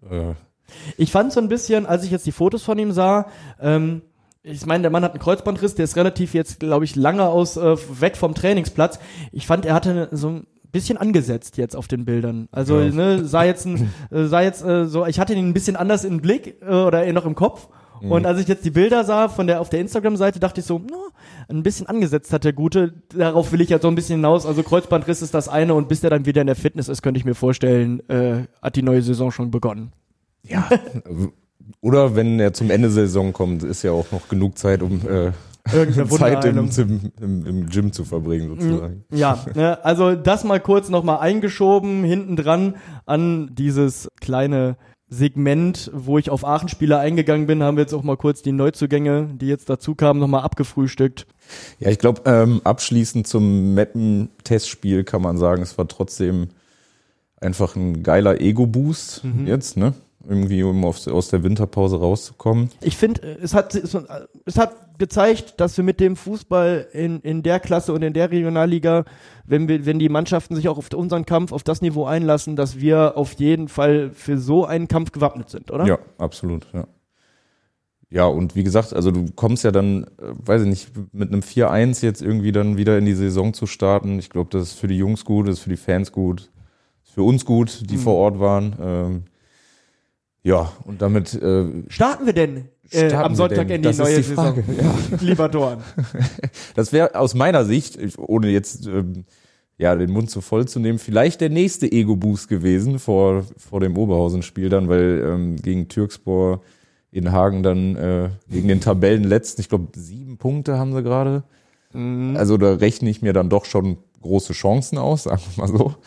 Ich fand so ein bisschen, als ich jetzt die Fotos von ihm sah, ich meine, der Mann hat einen Kreuzbandriss, der ist relativ jetzt, glaube ich, lange weg vom Trainingsplatz. Ich fand, er hatte so ein bisschen angesetzt jetzt auf den Bildern. Also sah jetzt so, ich hatte ihn ein bisschen anders im Blick oder noch im Kopf. Und als ich jetzt die Bilder sah auf der Instagram-Seite, dachte ich so, ein bisschen angesetzt hat der Gute. Darauf will ich jetzt so ein bisschen hinaus. Also Kreuzbandriss ist das eine und bis der dann wieder in der Fitness ist, könnte ich mir vorstellen, hat die neue Saison schon begonnen. Ja. Oder wenn er zum Ende der Saison kommt, ist ja auch noch genug Zeit, um Zeit im Gym zu verbringen sozusagen. Ja, also das mal kurz nochmal eingeschoben, hinten dran an dieses kleine Segment, wo ich auf Aachen-Spieler eingegangen bin, haben wir jetzt auch mal kurz die Neuzugänge, die jetzt dazu kamen, nochmal abgefrühstückt. Ja, ich glaube, abschließend zum Meppen-Testspiel kann man sagen, es war trotzdem einfach ein geiler Ego-Boost jetzt, ne? Irgendwie, um aus der Winterpause rauszukommen. Ich finde, es hat gezeigt, dass wir mit dem Fußball in der Klasse und in der Regionalliga, wenn die Mannschaften sich auch auf unseren Kampf, auf das Niveau einlassen, dass wir auf jeden Fall für so einen Kampf gewappnet sind, oder? Ja, absolut, ja. Ja, und wie gesagt, also du kommst ja dann, weiß ich nicht, mit einem 4-1 jetzt irgendwie dann wieder in die Saison zu starten. Ich glaube, das ist für die Jungs gut, das ist für die Fans gut, das ist für uns gut, die vor Ort waren. Ja, und damit Starten wir denn am Sonntag in die neue Saison? Ja. Lieber Dorn. Das wäre aus meiner Sicht, ohne jetzt den Mund zu voll zu nehmen, vielleicht der nächste Ego-Boost gewesen vor dem Oberhausen-Spiel dann, weil gegen Türkspor in Hagen dann gegen den Tabellenletzten, ich glaube 7 Punkte haben sie gerade. Mhm. Also da rechne ich mir dann doch schon große Chancen aus, sagen wir mal so.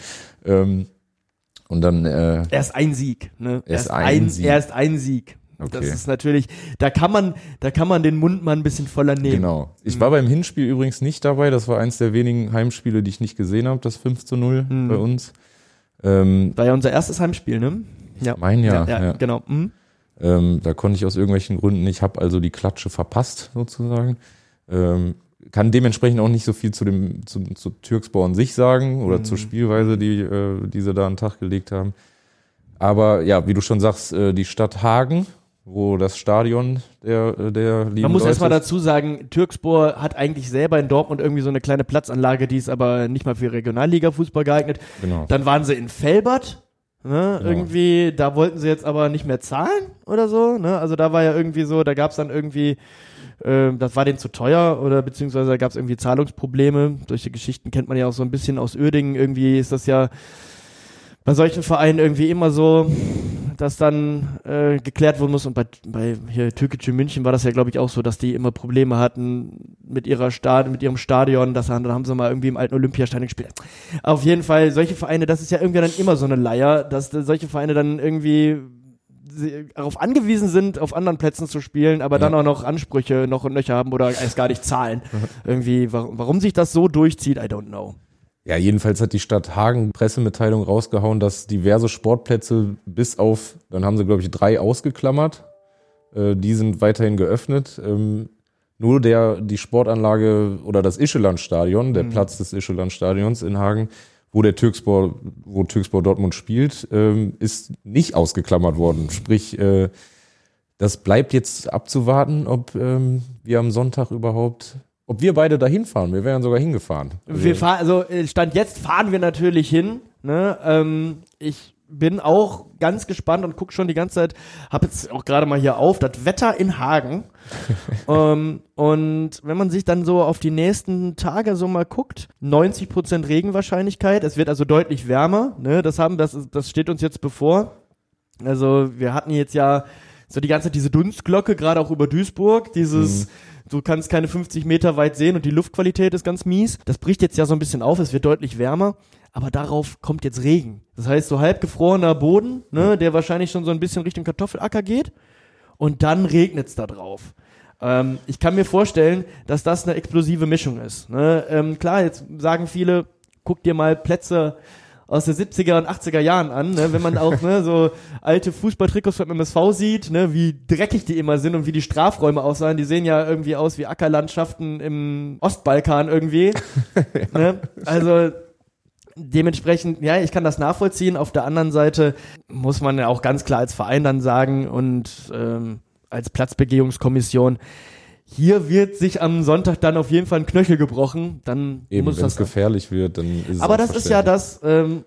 Und dann erst ein Sieg, ne? Erst ein Sieg. Okay. Das ist natürlich, da kann man den Mund mal ein bisschen voller nehmen. Genau. Ich war beim Hinspiel übrigens nicht dabei. Das war eins der wenigen Heimspiele, die ich nicht gesehen habe, das 5-0 bei uns. War ja unser erstes Heimspiel, ne? Ja. Ja. Genau. Mhm. Da konnte ich aus irgendwelchen Gründen, ich habe also die Klatsche verpasst, sozusagen. Kann dementsprechend auch nicht so viel zu Türkspor an sich sagen oder zur Spielweise, die sie da an den Tag gelegt haben. Aber ja, wie du schon sagst, die Stadt Hagen, wo das Stadion der lieben Man muss Leute erstmal dazu sagen, Türkspor hat eigentlich selber in Dortmund irgendwie so eine kleine Platzanlage, die ist aber nicht mal für Regionalliga-Fußball geeignet. Genau. Dann waren sie in Velbert, ne? Genau. Irgendwie, da wollten sie jetzt aber nicht mehr zahlen oder so, ne? Also da war ja irgendwie so, da gab's dann irgendwie, das war denen zu teuer oder beziehungsweise da gab's irgendwie Zahlungsprobleme. Solche Geschichten kennt man ja auch so ein bisschen aus Uerdingen. Irgendwie ist das ja bei solchen Vereinen irgendwie immer so, dass dann geklärt werden muss. Und bei hier Türkgücü München war das ja, glaube ich, auch so, dass die immer Probleme hatten mit ihrem Stadion. Dann haben sie mal irgendwie im alten Olympiastadion gespielt. Auf jeden Fall, solche Vereine, das ist ja irgendwie dann immer so eine Leier, dass solche Vereine dann irgendwie darauf angewiesen sind, auf anderen Plätzen zu spielen, aber dann auch noch Ansprüche noch und nöcher haben oder erst gar nicht zahlen. Irgendwie, warum sich das so durchzieht, I don't know. Ja, jedenfalls hat die Stadt Hagen Pressemitteilung rausgehauen, dass diverse Sportplätze bis auf, dann haben sie glaube ich 3 ausgeklammert, die sind weiterhin geöffnet. Nur die Sportanlage oder das Ischelandstadion, der Platz des Ischelandstadions in Hagen, wo Türkspor Dortmund spielt, ist nicht ausgeklammert worden. Sprich, das bleibt jetzt abzuwarten, ob wir am Sonntag ob wir beide dahin fahren. Wir wären sogar hingefahren. Stand jetzt fahren wir natürlich hin. Ne? Ich bin auch ganz gespannt und gucke schon die ganze Zeit, habe jetzt auch gerade mal hier auf, das Wetter in Hagen. Und wenn man sich dann so auf die nächsten Tage so mal guckt, 90% Regenwahrscheinlichkeit, es wird also deutlich wärmer. Ne? Das steht uns jetzt bevor. Also wir hatten jetzt ja so die ganze Zeit diese Dunstglocke, gerade auch über Duisburg, du kannst keine 50 Meter weit sehen und die Luftqualität ist ganz mies. Das bricht jetzt ja so ein bisschen auf, es wird deutlich wärmer, aber darauf kommt jetzt Regen. Das heißt, so halb gefrorener Boden, ne, der wahrscheinlich schon so ein bisschen Richtung Kartoffelacker geht und dann regnet's da drauf. Ich kann mir vorstellen, dass das eine explosive Mischung ist. Ne? Klar, jetzt sagen viele, guck dir mal Plätze aus den 70er und 80er Jahren an, ne? Wenn man auch so alte Fußballtrikots vom MSV sieht, ne? Wie dreckig die immer sind und wie die Strafräume aussahen, die sehen ja irgendwie aus wie Ackerlandschaften im Ostbalkan irgendwie. Ja. Ne? Also dementsprechend, ja, ich kann das nachvollziehen. Auf der anderen Seite muss man ja auch ganz klar als Verein dann sagen und als Platzbegehungskommission, hier wird sich am Sonntag dann auf jeden Fall ein Knöchel gebrochen. Dann eben, muss wenn es gefährlich wird, dann ist es aber das ist ja das,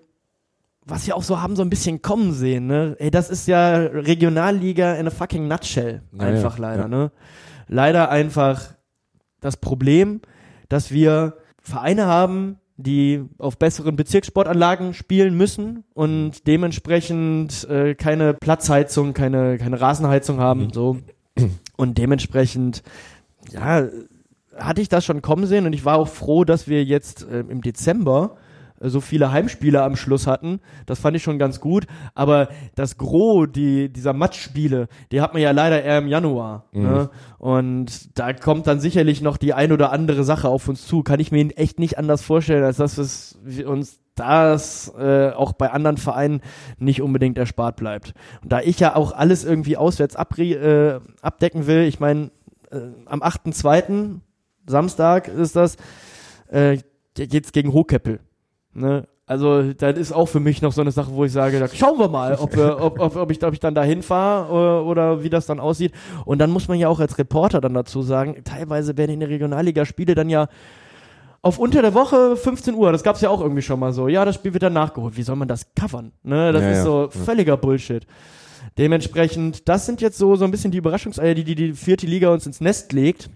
was wir auch so haben so ein bisschen kommen sehen. Ne? Ey, das ist ja Regionalliga in a fucking nutshell. Einfach leider. Ja. Ne? Leider einfach das Problem, dass wir Vereine haben, die auf besseren Bezirkssportanlagen spielen müssen und dementsprechend keine Platzheizung, keine Rasenheizung haben. So. Und dementsprechend, ja, hatte ich das schon kommen sehen und ich war auch froh, dass wir jetzt im Dezember so viele Heimspiele am Schluss hatten. Das fand ich schon ganz gut, aber das Gros dieser Matchspiele, die hat man ja leider eher im Januar. Ne? Und da kommt dann sicherlich noch die ein oder andere Sache auf uns zu. Kann ich mir echt nicht anders vorstellen, als dass wir uns das auch bei anderen Vereinen nicht unbedingt erspart bleibt. Und da ich ja auch alles irgendwie auswärts abdecken will, ich meine, am 8.2. Samstag ist das, geht's gegen Hohkeppel. Ne? Also das ist auch für mich noch so eine Sache, wo ich sage, da schauen wir mal, ob ich dann da hinfahre oder wie das dann aussieht. Und dann muss man ja auch als Reporter dann dazu sagen, teilweise werden in der Regionalliga Spiele dann ja auf unter der Woche 15 Uhr, das gab's ja auch irgendwie schon mal so. Ja, das Spiel wird dann nachgeholt. Wie soll man das covern? Ne? Das ist so völliger Bullshit. Dementsprechend, das sind jetzt so ein bisschen die Überraschungseier, die 4. Liga uns ins Nest legt.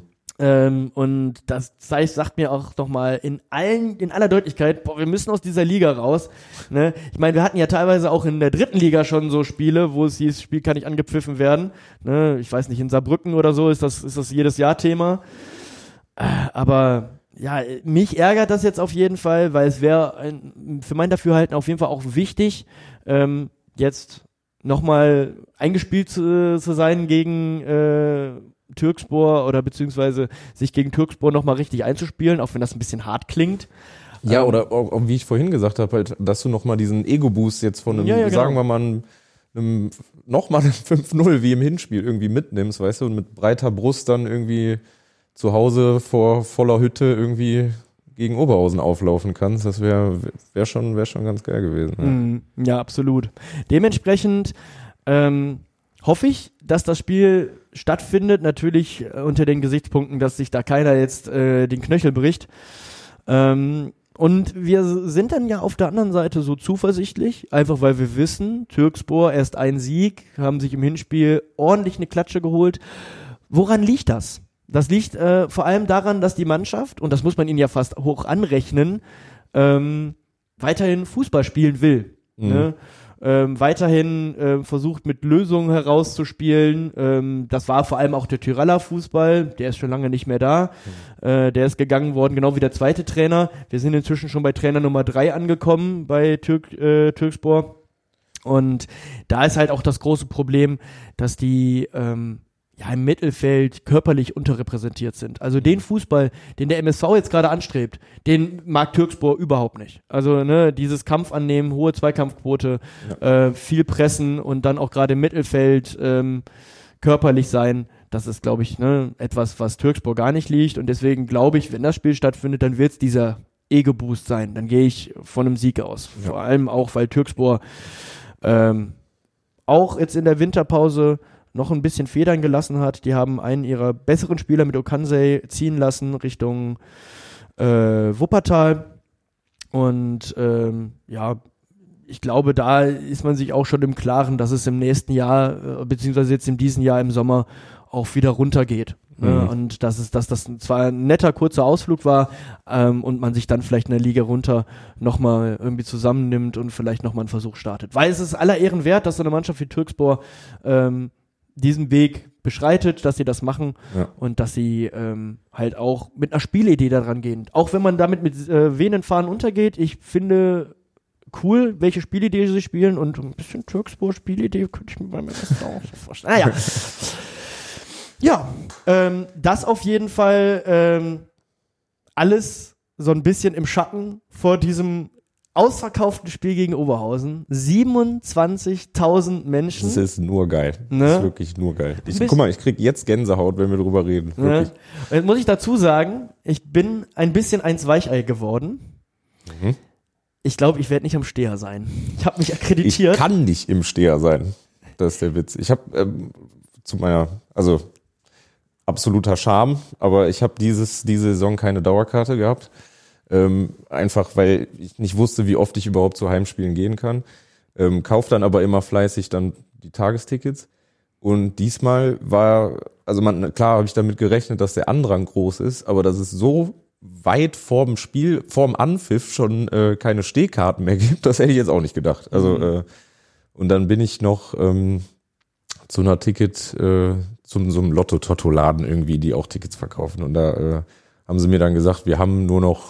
Und das sagt mir auch noch mal in aller Deutlichkeit, wir müssen aus dieser Liga raus. Ne? Ich meine, wir hatten ja teilweise auch in der 3. Liga schon so Spiele, wo es hieß, Spiel kann nicht angepfiffen werden. Ne? Ich weiß nicht, in Saarbrücken oder so ist das jedes Jahr Thema. Aber ja, mich ärgert das jetzt auf jeden Fall, weil es wäre für mein Dafürhalten auf jeden Fall auch wichtig, jetzt nochmal eingespielt zu sein gegen Türkspor oder beziehungsweise sich gegen Türkspor nochmal richtig einzuspielen, auch wenn das ein bisschen hart klingt. Ja, oder auch, wie ich vorhin gesagt habe, halt, dass du nochmal diesen Ego-Boost jetzt von einem, sagen wir mal, nochmal einem 5-0 wie im Hinspiel irgendwie mitnimmst, weißt du, und mit breiter Brust dann irgendwie zu Hause vor voller Hütte irgendwie gegen Oberhausen auflaufen kannst. Das wäre schon ganz geil gewesen. Ja, absolut. Dementsprechend hoffe ich, dass das Spiel stattfindet, natürlich unter den Gesichtspunkten, dass sich da keiner jetzt den Knöchel bricht. Und wir sind dann ja auf der anderen Seite so zuversichtlich, einfach weil wir wissen, Türkspor erst ein Sieg, haben sich im Hinspiel ordentlich eine Klatsche geholt. Woran liegt das? Das liegt vor allem daran, dass die Mannschaft, und das muss man ihnen ja fast hoch anrechnen, weiterhin Fußball spielen will. Ne? Weiterhin versucht mit Lösungen herauszuspielen. Das war vor allem auch der Tyraller Fußball, der ist schon lange nicht mehr da. Der ist gegangen worden, genau wie der zweite Trainer. Wir sind inzwischen schon bei Trainer Nummer 3 angekommen bei Türkspor. Und da ist halt auch das große Problem, dass die im Mittelfeld körperlich unterrepräsentiert sind. Also den Fußball, den der MSV jetzt gerade anstrebt, den mag Türkspor überhaupt nicht. Also dieses Kampf annehmen, hohe Zweikampfquote, viel pressen und dann auch gerade im Mittelfeld körperlich sein, das ist, glaube ich, etwas, was Türkspor gar nicht liegt. Und deswegen glaube ich, wenn das Spiel stattfindet, dann wird es dieser Ego-Boost sein. Dann gehe ich von einem Sieg aus. Ja. Vor allem auch, weil Türkspor auch jetzt in der Winterpause noch ein bisschen Federn gelassen hat. Die haben einen ihrer besseren Spieler mit Okansei ziehen lassen Richtung Wuppertal. Und ich glaube, da ist man sich auch schon im Klaren, dass es im nächsten Jahr, beziehungsweise jetzt in diesem Jahr im Sommer auch wieder runtergeht. Und dass das zwar ein netter kurzer Ausflug war und man sich dann vielleicht in der Liga runter nochmal irgendwie zusammennimmt und vielleicht nochmal einen Versuch startet. Weil es ist aller Ehren wert, dass so eine Mannschaft wie Türkspor diesen Weg beschreitet, dass sie das machen und dass sie halt auch mit einer Spielidee daran gehen. Auch wenn man damit mit wehenden Fahnen untergeht, ich finde cool, welche Spielidee sie spielen und ein bisschen Türkspor-Spielidee könnte ich mir beim MSV auch so vorstellen. Das auf jeden Fall alles so ein bisschen im Schatten vor diesem ausverkauften Spiel gegen Oberhausen. 27.000 Menschen. Das ist nur geil. Das ist wirklich nur geil. Guck mal, ich krieg jetzt Gänsehaut, wenn wir drüber reden. Wirklich. Jetzt muss ich dazu sagen, ich bin ein bisschen eins Weichei geworden. Ich glaube, ich werde nicht am Steher sein. Ich habe mich akkreditiert. Ich kann nicht im Steher sein. Das ist der Witz. Ich habe absoluter Charme, aber ich habe diese Saison keine Dauerkarte gehabt. Einfach, weil ich nicht wusste, wie oft ich überhaupt zu Heimspielen gehen kann. Kauf dann aber immer fleißig dann die Tagestickets. Und diesmal klar habe ich damit gerechnet, dass der Andrang groß ist, aber dass es so weit vorm Spiel, vorm Anpfiff schon keine Stehkarten mehr gibt, das hätte ich jetzt auch nicht gedacht. Also und dann bin ich noch zu einer so einem Lotto-Totto-Laden irgendwie, die auch Tickets verkaufen. Und da haben sie mir dann gesagt, wir haben nur noch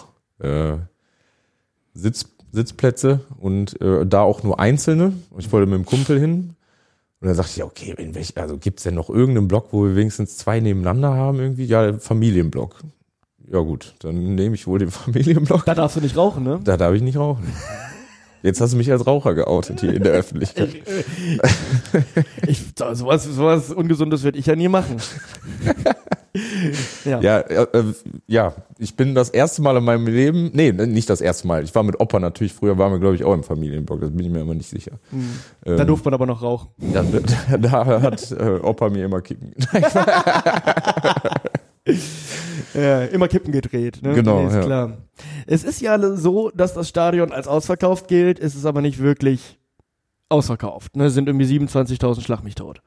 Sitzplätze und da auch nur einzelne. Ich wollte mit dem Kumpel hin und dann sagte ich, okay, gibt's denn noch irgendeinen Block, wo wir wenigstens 2 nebeneinander haben irgendwie? Ja, Familienblock. Ja gut, dann nehme ich wohl den Familienblock. Da darfst du nicht rauchen, ne? Da darf ich nicht rauchen. Jetzt hast du mich als Raucher geoutet hier in der Öffentlichkeit. Sowas Ungesundes werde ich ja nie machen. Ja, ich bin das erste Mal in meinem Leben, nicht das erste Mal, ich war mit Opa natürlich, früher waren wir glaube ich auch im Familienblock, das bin ich mir immer nicht sicher. Da durfte man aber noch rauchen. Da hat Opa mir immer Kippen immer Kippen gedreht. Ne? Genau, ist klar. Es ist ja so, dass das Stadion als ausverkauft gilt, es ist aber nicht wirklich ausverkauft. Ne? Sind irgendwie 27.000 Schlag mich tot.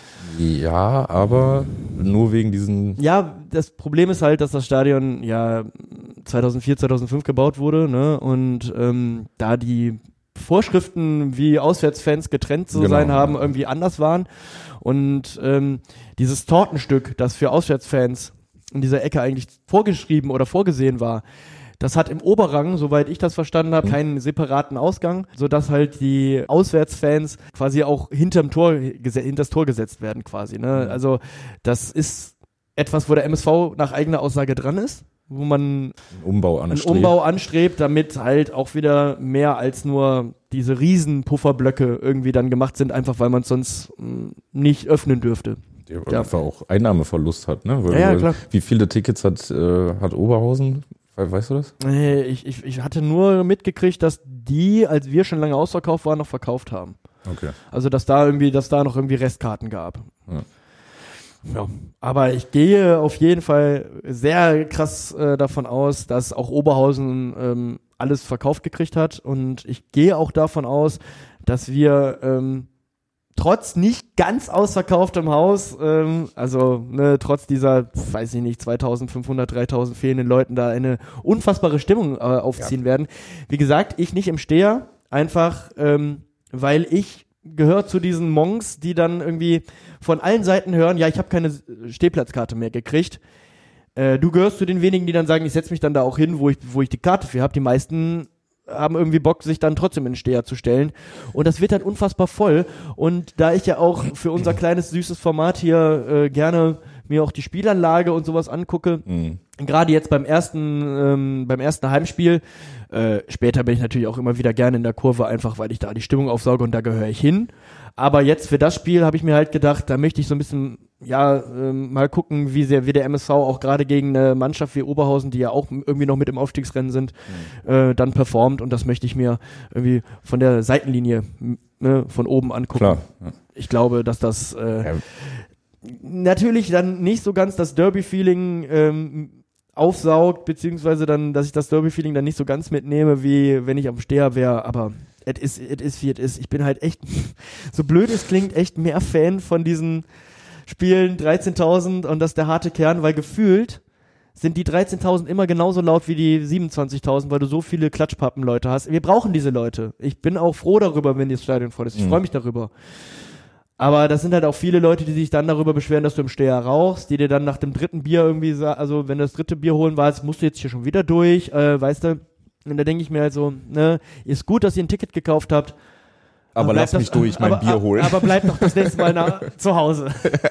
Ja, aber nur wegen diesen... Ja, das Problem ist halt, dass das Stadion ja 2004, 2005 gebaut wurde, ne? Und da die Vorschriften, wie Auswärtsfans getrennt zu sein haben, irgendwie anders waren. Und dieses Tortenstück, das für Auswärtsfans in dieser Ecke eigentlich vorgeschrieben oder vorgesehen war, das hat im Oberrang, soweit ich das verstanden habe, keinen separaten Ausgang, sodass halt die Auswärtsfans quasi auch hinters Tor gesetzt werden quasi. Ne? Also das ist etwas, wo der MSV nach eigener Aussage dran ist, wo man einen Umbau anstrebt, damit halt auch wieder mehr als nur diese riesen Pufferblöcke irgendwie dann gemacht sind, einfach weil man es sonst nicht öffnen dürfte. Ja, einfach auch Einnahmeverlust hat, ne? Ja, klar. Wie viele Tickets hat Oberhausen? Weißt du das? Ich hatte nur mitgekriegt, dass die, als wir schon lange ausverkauft waren, noch verkauft haben. Okay. Also, dass da noch irgendwie Restkarten gab. Ja. Aber ich gehe auf jeden Fall sehr krass davon aus, dass auch Oberhausen alles verkauft gekriegt hat. Und ich gehe auch davon aus, dass wir trotz nicht ganz ausverkauftem Haus, trotz dieser, weiß ich nicht, 2.500, 3.000 fehlenden Leuten da eine unfassbare Stimmung aufziehen werden. Wie gesagt, ich nicht im Steher, einfach weil ich gehöre zu diesen Monks, die dann irgendwie von allen Seiten hören, ja, ich habe keine Stehplatzkarte mehr gekriegt. Du gehörst zu den wenigen, die dann sagen, ich setze mich dann da auch hin, wo ich die Karte für habe. Die meisten haben irgendwie Bock, sich dann trotzdem in den Steher zu stellen. Und das wird dann unfassbar voll. Und da ich ja auch für unser kleines, süßes Format hier gerne mir auch die Spielanlage und sowas angucke, gerade jetzt beim ersten Heimspiel, später bin ich natürlich auch immer wieder gerne in der Kurve, einfach weil ich da die Stimmung aufsauge und da gehöre ich hin. Aber jetzt für das Spiel habe ich mir halt gedacht, da möchte ich so ein bisschen, mal gucken, wie der MSV auch gerade gegen eine Mannschaft wie Oberhausen, die ja auch irgendwie noch mit im Aufstiegsrennen sind, dann performt. Und das möchte ich mir irgendwie von der Seitenlinie von oben angucken. Klar, ja. Ich glaube, dass das natürlich dann nicht so ganz das Derby-Feeling aufsaugt, beziehungsweise dann, dass ich das Derby-Feeling dann nicht so ganz mitnehme, wie wenn ich am Steher wäre, aber es ist, wie es ist. Ich bin halt echt, so blöd es klingt, echt mehr Fan von diesen Spielen 13.000 und das ist der harte Kern, weil gefühlt sind die 13.000 immer genauso laut wie die 27.000, weil du so viele Klatschpappen-Leute hast. Wir brauchen diese Leute. Ich bin auch froh darüber, wenn das Stadion voll ist. Ich freue mich darüber. Aber das sind halt auch viele Leute, die sich dann darüber beschweren, dass du im Steher rauchst, die dir dann nach dem dritten Bier irgendwie sagen, also wenn du das dritte Bier holen warst, musst du jetzt hier schon wieder durch, weißt du. Und da denke ich mir halt so, ne, ist gut, dass ihr ein Ticket gekauft habt. Aber lass mich durch mein Bier holen. Aber bleib doch das nächste Mal zu Hause.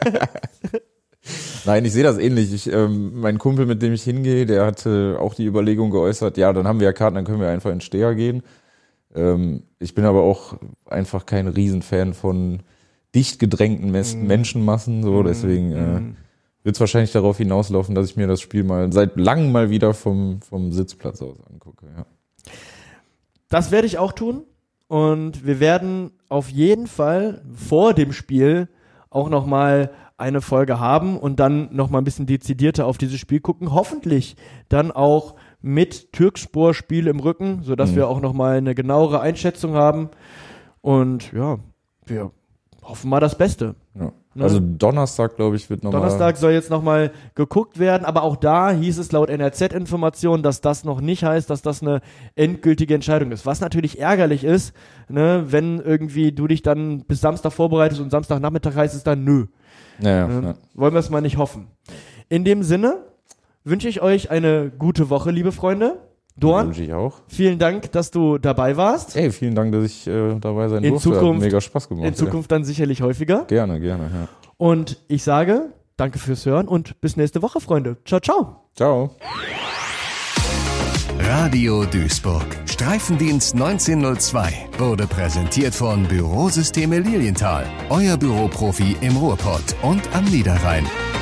Nein, ich sehe das ähnlich. Mein Kumpel, mit dem ich hingehe, der hatte auch die Überlegung geäußert, ja, dann haben wir ja Karten, dann können wir einfach in den Steher gehen. Ich bin aber auch einfach kein Riesenfan von dicht gedrängten Menschenmassen, so, deswegen wird es wahrscheinlich darauf hinauslaufen, dass ich mir das Spiel mal seit langem mal wieder vom Sitzplatz aus angucke. Ja. Das werde ich auch tun und wir werden auf jeden Fall vor dem Spiel auch nochmal eine Folge haben und dann nochmal ein bisschen dezidierter auf dieses Spiel gucken. Hoffentlich dann auch mit Türkspor-Spiel im Rücken, sodass wir auch nochmal eine genauere Einschätzung haben. Und ja, wir hoffen mal das Beste. Ja. Also Donnerstag, glaube ich, wird nochmal... Donnerstag soll jetzt nochmal geguckt werden, aber auch da hieß es laut NRZ-Informationen, dass das noch nicht heißt, dass das eine endgültige Entscheidung ist. Was natürlich ärgerlich ist, ne, wenn irgendwie du dich dann bis Samstag vorbereitest und Samstagnachmittag heißt es dann nö. Ja. Wollen wir es mal nicht hoffen. In dem Sinne wünsche ich euch eine gute Woche, liebe Freunde. Dorn, wünsche ich auch. Vielen Dank, dass du dabei warst. Ey, vielen Dank, dass ich dabei sein durfte. Hat mega Spaß gemacht. In Zukunft dann sicherlich häufiger. Gerne, ja. Und ich sage, danke fürs Hören und bis nächste Woche, Freunde. Ciao, ciao. Ciao. Radio Duisburg. Streifendienst 1902 wurde präsentiert von Bürosysteme Lilienthal. Euer Büroprofi im Ruhrpott und am Niederrhein.